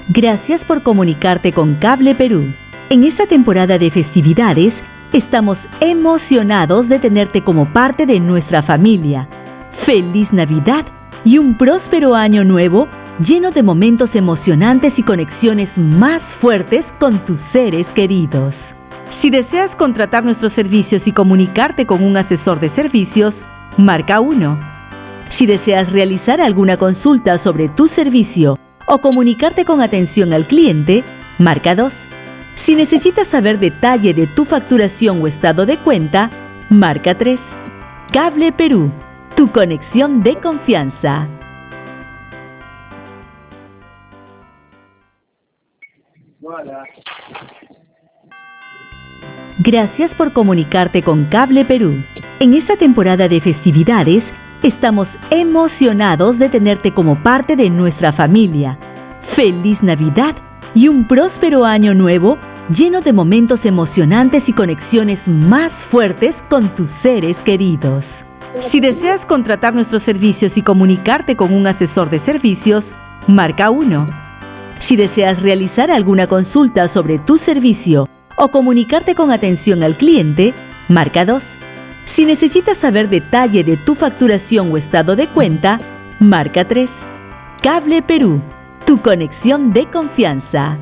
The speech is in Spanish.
Gracias por comunicarte con Cable Perú. En esta temporada de festividades, estamos emocionados de tenerte como parte de nuestra familia. ¡Feliz Navidad y un próspero año nuevo lleno de momentos emocionantes y conexiones más fuertes con tus seres queridos! Si deseas contratar nuestros servicios y comunicarte con un asesor de servicios, marca 1. Si deseas realizar alguna consulta sobre tu servicio o comunicarte con atención al cliente, marca 2. Si necesitas saber detalle de tu facturación o estado de cuenta, marca 3. Cable Perú, tu conexión de confianza. Gracias por comunicarte con Cable Perú. En esta temporada de festividades, estamos emocionados de tenerte como parte de nuestra familia. ¡Feliz Navidad y un próspero año nuevo lleno de momentos emocionantes y conexiones más fuertes con tus seres queridos! Si deseas contratar nuestros servicios y comunicarte con un asesor de servicios, marca 1. Si deseas realizar alguna consulta sobre tu servicio o comunicarte con atención al cliente, marca 2. Si necesitas saber detalle de tu facturación o estado de cuenta, marca 3. Cable Perú, tu conexión de confianza.